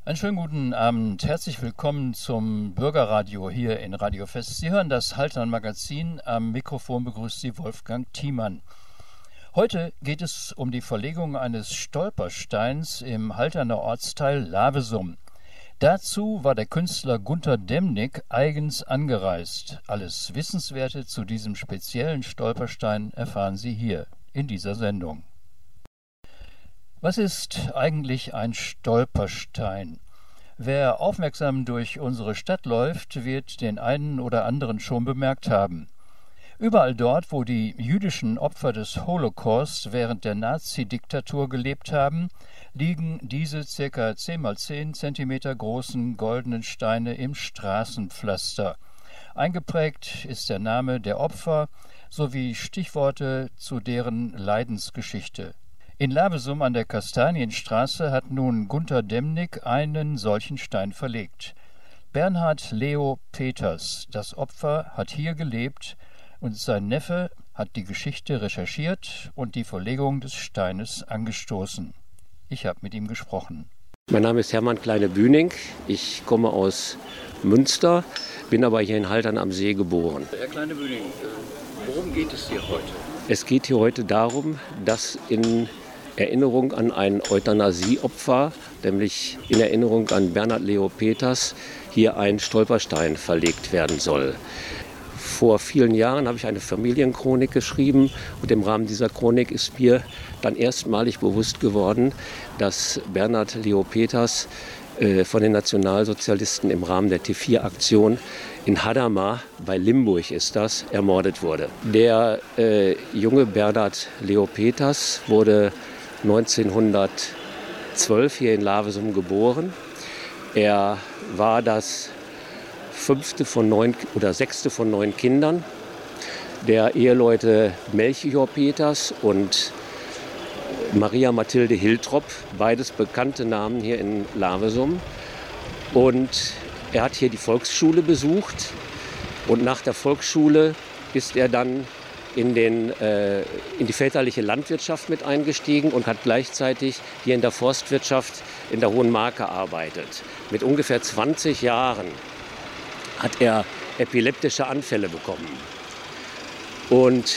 Einen schönen guten Abend. Herzlich willkommen zum Bürgerradio hier in Radio Fest. Sie hören das Haltern Magazin. Am Mikrofon begrüßt Sie Wolfgang Thiemann. Heute geht es um die Verlegung eines Stolpersteins im Halterner Ortsteil Lavesum. Dazu war der Künstler Gunter Demnig eigens angereist. Alles Wissenswerte zu diesem speziellen Stolperstein erfahren Sie hier in dieser Sendung. Was ist eigentlich ein Stolperstein? Wer aufmerksam durch unsere Stadt läuft, wird den einen oder anderen schon bemerkt haben. Überall dort, wo die jüdischen Opfer des Holocaust während der Nazi-Diktatur gelebt haben, liegen diese ca. 10 x 10 cm großen goldenen Steine im Straßenpflaster. Eingeprägt ist der Name der Opfer sowie Stichworte zu deren Leidensgeschichte. In Lavesum an der Kastanienstraße hat nun Gunter Demnig einen solchen Stein verlegt. Bernhard Leo Peters, das Opfer, hat hier gelebt und sein Neffe hat die Geschichte recherchiert und die Verlegung des Steines angestoßen. Ich habe mit ihm gesprochen. Mein Name ist Hermann Kleine-Bühning. Ich komme aus Münster, bin aber hier in Haltern am See geboren. Herr Kleine-Bühning, worum geht es hier heute? Es geht hier heute darum, dass in Erinnerung an ein Euthanasieopfer, nämlich in Erinnerung an Bernhard Leo Peters, hier ein Stolperstein verlegt werden soll. Vor vielen Jahren habe ich eine Familienchronik geschrieben und im Rahmen dieser Chronik ist mir dann erstmalig bewusst geworden, dass Bernhard Leo Peters von den Nationalsozialisten im Rahmen der T4-Aktion in Hadamar, bei Limburg ist das, ermordet wurde. Der junge Bernhard Leo Peters wurde 1912 hier in Lavesum geboren. Er war das 6. von 9 Kindern der Eheleute Melchior Peters und Maria Mathilde Hiltrop, beides bekannte Namen hier in Lavesum. Und er hat hier die Volksschule besucht und nach der Volksschule ist er dann in die väterliche Landwirtschaft mit eingestiegen und hat gleichzeitig hier in der Forstwirtschaft in der Hohen Mark gearbeitet. Mit ungefähr 20 Jahren hat er epileptische Anfälle bekommen. Und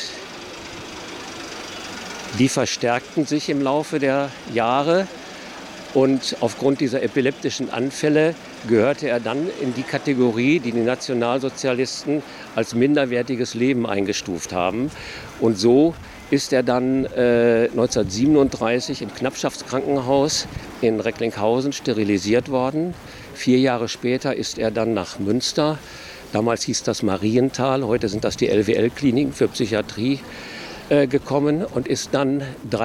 die verstärkten sich im Laufe der Jahre. Und aufgrund dieser epileptischen Anfälle gehörte er dann in die Kategorie, die die Nationalsozialisten als minderwertiges Leben eingestuft haben. Und so ist er dann 1937 im Knappschaftskrankenhaus in Recklinghausen sterilisiert worden. 4 Jahre später ist er dann nach Münster. Damals hieß das Marienthal, heute sind das die LWL-Kliniken für Psychiatrie gekommen und ist dann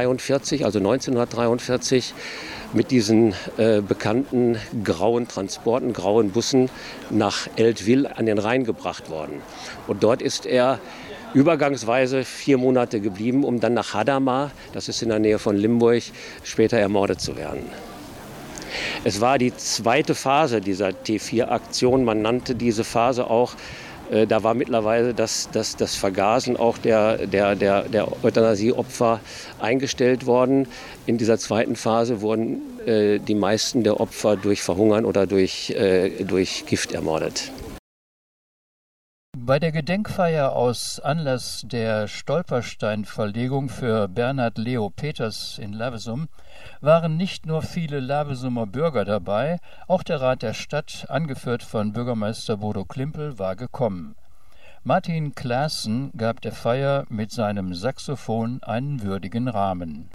1943 mit diesen bekannten grauen Transporten, grauen Bussen nach Eltville an den Rhein gebracht worden. Und dort ist er übergangsweise 4 Monate geblieben, um dann nach Hadamar, das ist in der Nähe von Limburg, später ermordet zu werden. Es war die zweite Phase dieser T4-Aktion. Man nannte diese Phase auch, da war mittlerweile das Vergasen auch der Euthanasieopfer eingestellt worden. In dieser zweiten Phase wurden die meisten der Opfer durch Verhungern oder durch Gift ermordet. Bei der Gedenkfeier aus Anlass der Stolpersteinverlegung für Bernhard Leo Peters in Lavesum waren nicht nur viele Lavesumer Bürger dabei, auch der Rat der Stadt, angeführt von Bürgermeister Bodo Klimpel, war gekommen. Martin Klaassen gab der Feier mit seinem Saxophon einen würdigen Rahmen.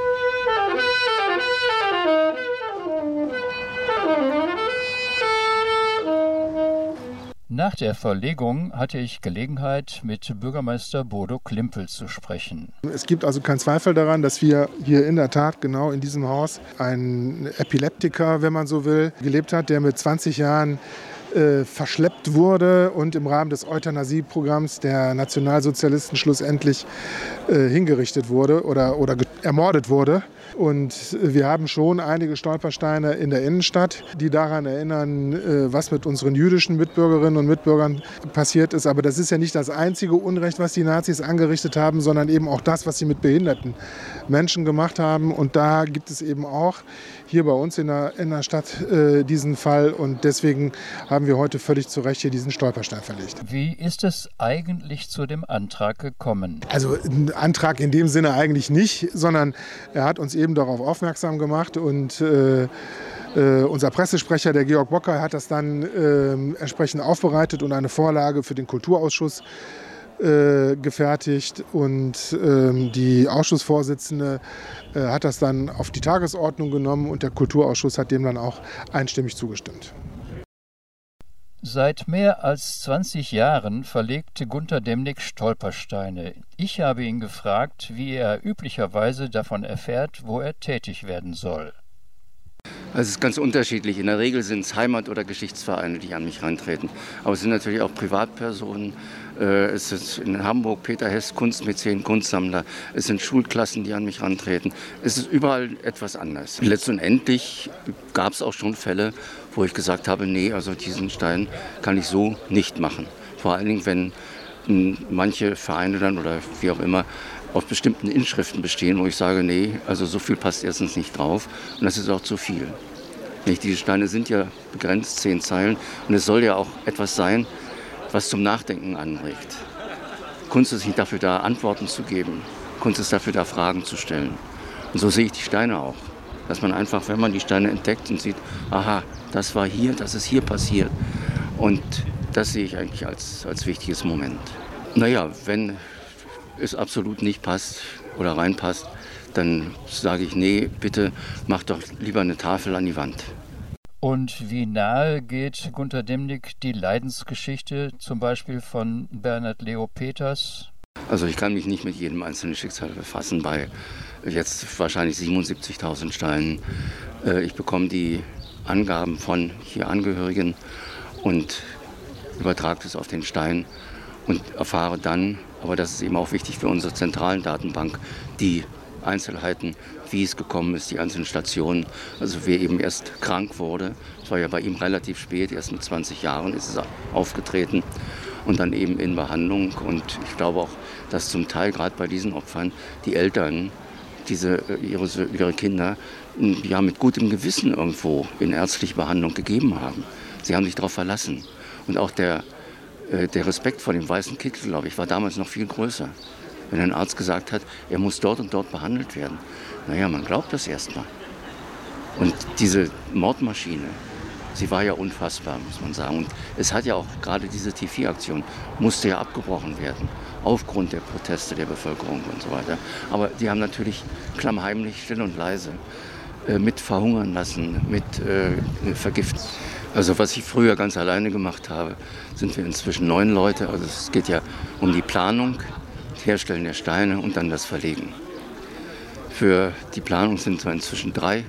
Nach der Verlegung hatte ich Gelegenheit, mit Bürgermeister Bodo Klimpel zu sprechen. Es gibt also keinen Zweifel daran, dass wir hier in der Tat genau in diesem Haus einen Epileptiker, wenn man so will, gelebt hat, der mit 20 Jahren verschleppt wurde und im Rahmen des Euthanasieprogramms der Nationalsozialisten schlussendlich hingerichtet wurde oder ermordet wurde. Und wir haben schon einige Stolpersteine in der Innenstadt, die daran erinnern, was mit unseren jüdischen Mitbürgerinnen und Mitbürgern passiert ist. Aber das ist ja nicht das einzige Unrecht, was die Nazis angerichtet haben, sondern eben auch das, was sie mit behinderten Menschen gemacht haben. Und da gibt es eben auch hier bei uns in der Stadt diesen Fall. Und deswegen haben wir heute völlig zu Recht hier diesen Stolperstein verlegt. Wie ist es eigentlich zu dem Antrag gekommen? Also ein Antrag in dem Sinne eigentlich nicht, sondern er hat uns eben darauf aufmerksam gemacht und unser Pressesprecher, der Georg Bocker, hat das dann entsprechend aufbereitet und eine Vorlage für den Kulturausschuss gefertigt. Und die Ausschussvorsitzende hat das dann auf die Tagesordnung genommen und der Kulturausschuss hat dem dann auch einstimmig zugestimmt. Seit mehr als 20 Jahren verlegte Gunter Demnig Stolpersteine. Ich habe ihn gefragt, wie er üblicherweise davon erfährt, wo er tätig werden soll. Also es ist ganz unterschiedlich. In der Regel sind es Heimat- oder Geschichtsvereine, die an mich rantreten. Aber es sind natürlich auch Privatpersonen. Es ist in Hamburg Peter Hess, Kunstmäzen, Kunstsammler. Es sind Schulklassen, die an mich rantreten. Es ist überall etwas anders. Letztendlich gab es auch schon Fälle, wo ich gesagt habe, nee, also diesen Stein kann ich so nicht machen. Vor allen Dingen, wenn manche Vereine dann oder wie auch immer auf bestimmten Inschriften bestehen, wo ich sage, nee, also so viel passt erstens nicht drauf und das ist auch zu viel. Diese Steine sind ja begrenzt, 10 Zeilen und es soll ja auch etwas sein, was zum Nachdenken anregt. Kunst ist nicht dafür da, Antworten zu geben. Kunst ist dafür da, Fragen zu stellen. Und so sehe ich die Steine auch. Dass man einfach, wenn man die Steine entdeckt und sieht, aha, das war hier, das ist hier passiert. Und das sehe ich eigentlich als wichtiges Moment. Naja, wenn es absolut nicht passt oder reinpasst, dann sage ich, nee, bitte mach doch lieber eine Tafel an die Wand. Und wie nahe geht Gunter Demnig die Leidensgeschichte zum Beispiel von Bernhard Leo Peters? Also ich kann mich nicht mit jedem einzelnen Schicksal befassen bei jetzt wahrscheinlich 77.000 Steinen. Ich bekomme die Angaben von hier Angehörigen und übertrage das auf den Stein und erfahre dann, aber das ist eben auch wichtig für unsere zentralen Datenbank, die Einzelheiten, wie es gekommen ist, die einzelnen Stationen. Also wer eben erst krank wurde, das war ja bei ihm relativ spät, erst mit 20 Jahren ist es aufgetreten und dann eben in Behandlung. Und ich glaube auch, dass zum Teil gerade bei diesen Opfern die Eltern ihre Kinder ja mit gutem Gewissen irgendwo in ärztliche Behandlung gegeben haben. Sie haben sich darauf verlassen. Und auch der Respekt vor dem weißen Kittel, glaube ich, war damals noch viel größer. Wenn ein Arzt gesagt hat, er muss dort und dort behandelt werden. Naja, man glaubt das erstmal. Und diese Mordmaschine, sie war ja unfassbar, muss man sagen. Und es hat ja auch gerade diese T4-Aktion, musste ja abgebrochen werden, aufgrund der Proteste der Bevölkerung und so weiter. Aber die haben natürlich klammheimlich, still und leise, mit verhungern lassen, mit vergiften. Also was ich früher ganz alleine gemacht habe, sind wir inzwischen 9 Leute. Also es geht ja um die Planung, das Herstellen der Steine und dann das Verlegen. Für die Planung sind wir inzwischen 3.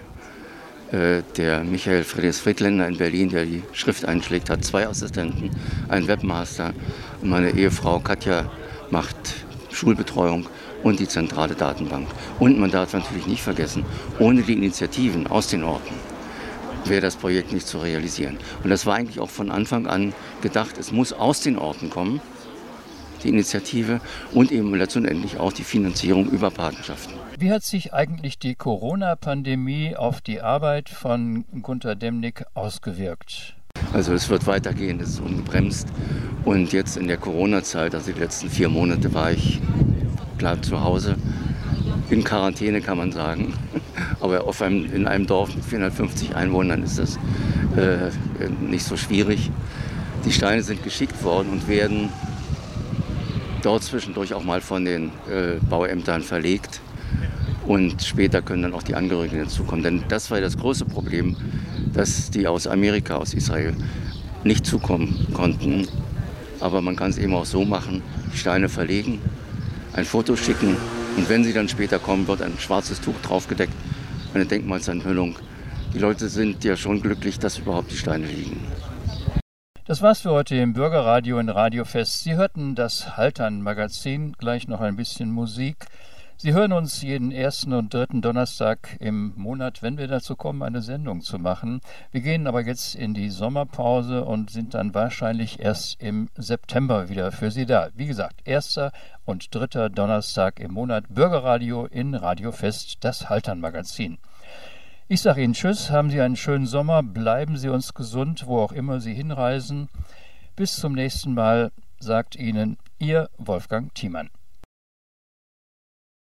Der Michael Friedländer in Berlin, der die Schrift einschlägt, hat 2 Assistenten, einen Webmaster. Und meine Ehefrau Katja macht Schulbetreuung und die zentrale Datenbank. Und man darf natürlich nicht vergessen, ohne die Initiativen aus den Orten wäre das Projekt nicht zu realisieren. Und das war eigentlich auch von Anfang an gedacht, es muss aus den Orten kommen, die Initiative und eben letztendlich auch die Finanzierung über Patenschaften. Wie hat sich eigentlich die Corona-Pandemie auf die Arbeit von Gunter Demnig ausgewirkt? Also es wird weitergehen, es ist ungebremst. Und jetzt in der Corona-Zeit, also die letzten 4 Monate, war ich klar zu Hause. In Quarantäne kann man sagen. Aber in einem Dorf mit 450 Einwohnern ist das nicht so schwierig. Die Steine sind geschickt worden und werden dort zwischendurch auch mal von den Bauämtern verlegt. Und später können dann auch die Angehörigen hinzukommen. Denn das war das große Problem, dass die aus Amerika, aus Israel nicht zukommen konnten. Aber man kann es eben auch so machen, die Steine verlegen, ein Foto schicken und wenn sie dann später kommen, wird ein schwarzes Tuch draufgedeckt, eine Denkmalsanhüllung. Die Leute sind ja schon glücklich, dass überhaupt die Steine liegen. Das war's für heute im Bürgerradio in Radiofest. Sie hörten das Haltern-Magazin, gleich noch ein bisschen Musik. Sie hören uns jeden ersten und dritten Donnerstag im Monat, wenn wir dazu kommen, eine Sendung zu machen. Wir gehen aber jetzt in die Sommerpause und sind dann wahrscheinlich erst im September wieder für Sie da. Wie gesagt, erster und dritter Donnerstag im Monat Bürgerradio in Radio Fest, das Haltern-Magazin. Ich sage Ihnen Tschüss, haben Sie einen schönen Sommer, bleiben Sie uns gesund, wo auch immer Sie hinreisen. Bis zum nächsten Mal, sagt Ihnen Ihr Wolfgang Thiemann.